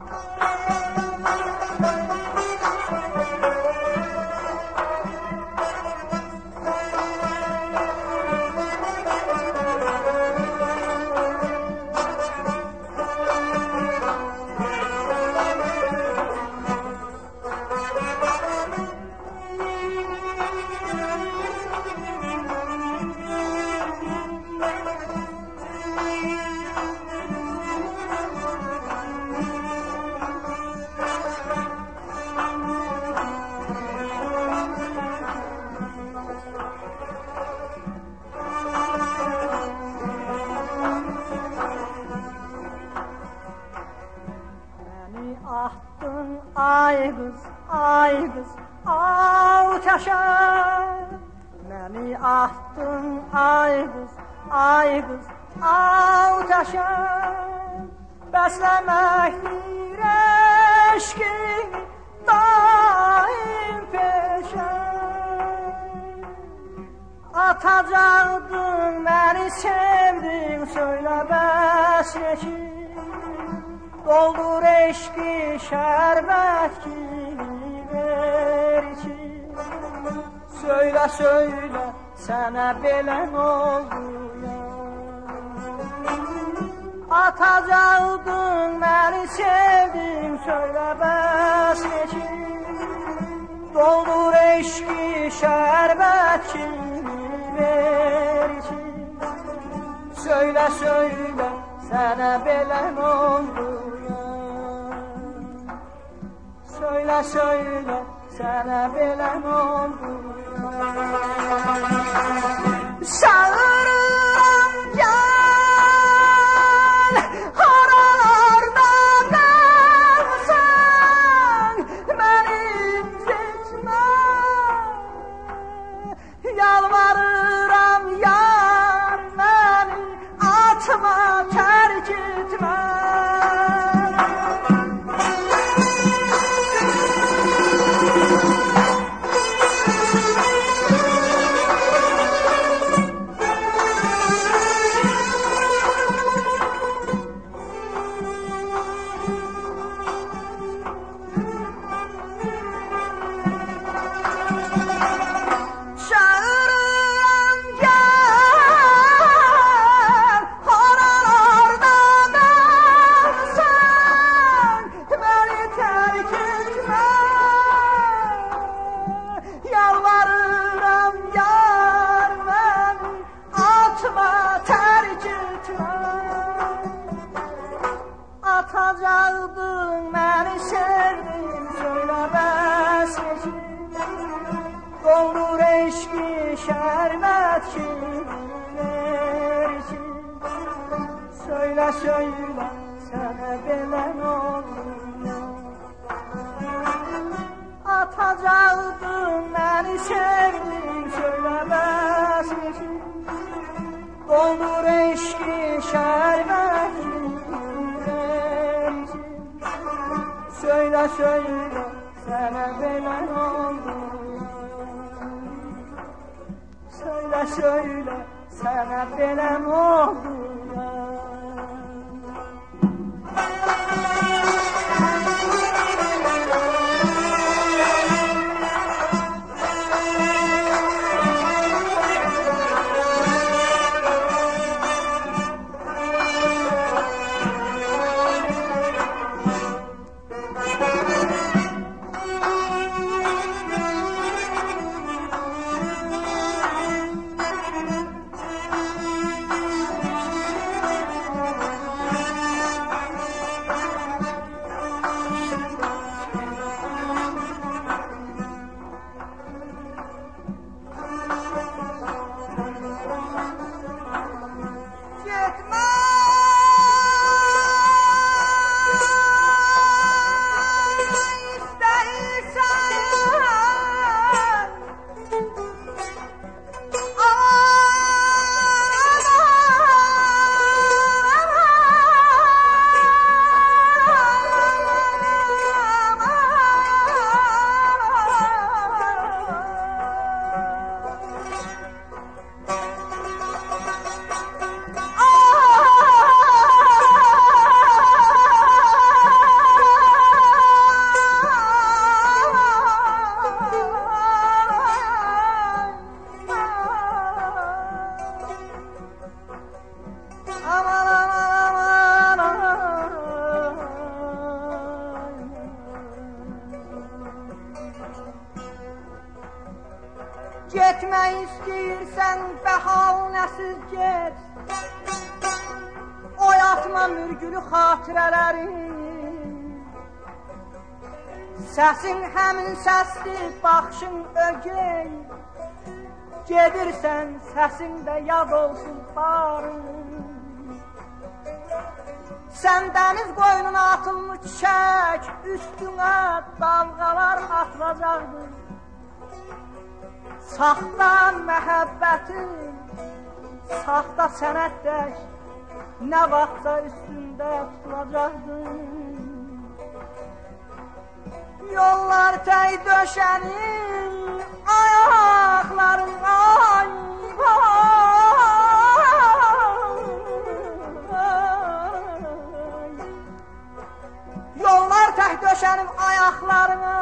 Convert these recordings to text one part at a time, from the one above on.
Ay kız, avtaşa. Beni attın ay kız, avtaşa. Beslemektir eşkini daim peşe. Atacaktın beni sevdin, söyle besleşin. Doldur eşki şerbet gibi ver için. Söyle sana belen oldu ya. Atacaktın beni sevdin, söyle besleşin. Doldur eşki şerbet gibi ver için. Söyle sana belen oldu. Söyle sana belen oldu. Sağırım gel, haralarda kalsan, beni incitme. Yalvarıram yar, beni atma, terk etme. Atacaktın beni sevdin, söyle besleşin. Doldur eşki şerbet gibi için. Söyle sana belen oldu. Atacaktın beni sevdin, söyle besleşin. Doldur eşki şerbet gibi. Söyle sana belen oldu. Söyle sana belen oldu. Getmək istəyirsən bəhanəsiz get. Oyatma mürgülü xatirələri. Səsin həmin səsdir, baxışın ögey. Gedirsən səsində yad olsun barın. Sən dəniz qoynuna atılmış çiçək, üstünə dalğalar atılacaqdır. Saxta məhəbbətin, saxta sənətdək, nə vaxtsa üstündə tutulacaqdır. Yollar təy döşənin, ayaqların ay, yollar təh döşənim ayaqlarına.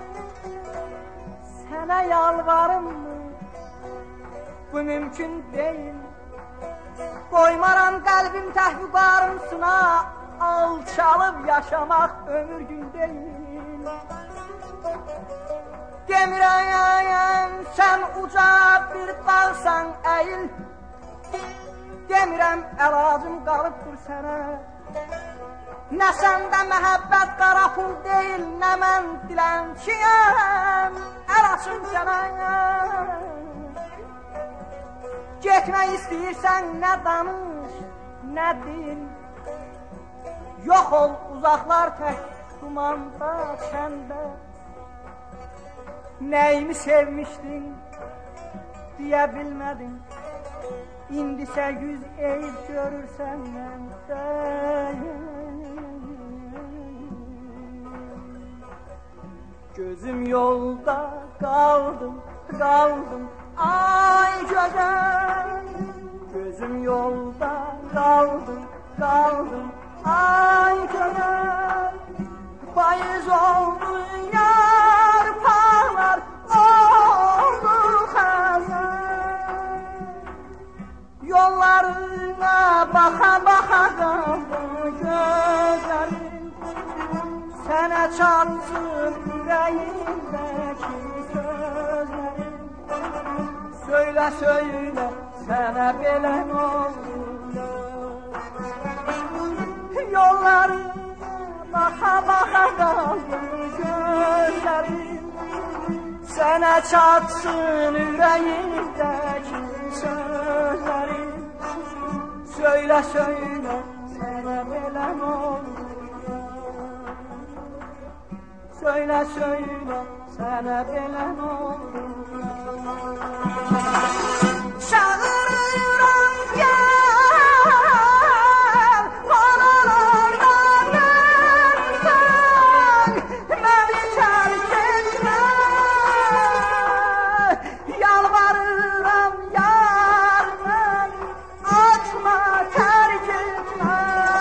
Sənə yalvarım mı? Bu mümkün deyil. Qoymaram qəlbim təhvüqarımsına, alçalıb yaşamaq ömür gün deyil. Demirəm sən uca bir dağsan əyil. Demirəm əlacım qalıbdır sənə. Nə səndə məhəbbət qara pul deyil, nə mən dilənçiyəm, əl açım sənə. Getmək istəyirsən nə danış, nə din. Yox ol uzaqlar tək dumanda kəndə. Nəyimi sevmişdin, deyə bilmədin. İndisə yüz eyib görürsən məndə. Gözüm yolda qaldım, qaldım, ay gözüm. Gözüm yolda qaldım, qaldım, ay gözüm. Payız oldu yarpaqlar, oldu xəzən. Yollarına baxa-baxa qaldım gözlərim. Sənə çatsın ürəyimdəki sözlərim. Söylə, söylə, sənə belə nə oldu? Yollarına baxa-baxa qaldım gözlərim. Sənə çatsın ürəyimdəki sözlərim. Söylə, söylə, sənə belə nə oldu? Söylə, söylə, sənə belə nə oldu? Çağırıram gəl, oralardan dönsən, məni tərk etmə. Yalvarıram yar, məni atma, tərk etmə.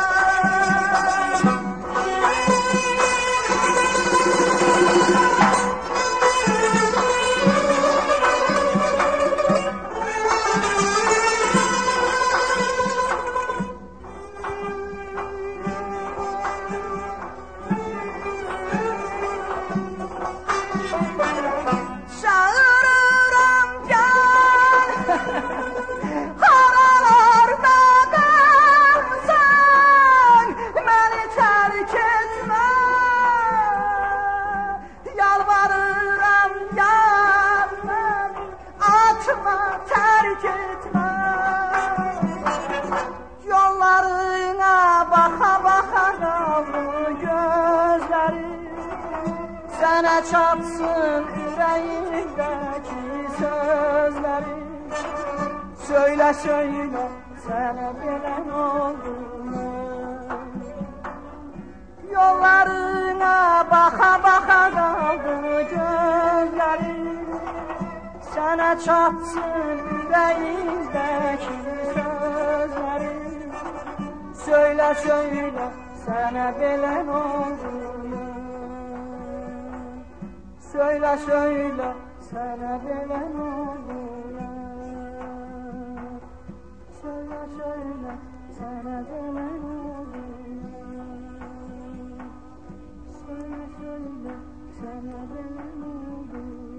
Sənə çatsın ürəyimdəki sözlərim. Söylə, söylə, sənə belə nə oldu? Yollarına baxa-baxa qaldı gözlərim. Sənə çatsın ürəyimdəki sözlərim. Söylə, söylə, sənə belə nə oldu? Söylə, söylə, sənə belə nə oldu? Söylə, söylə, sənə belə nə oldu? Söylə, söylə, sənə belə nə oldu?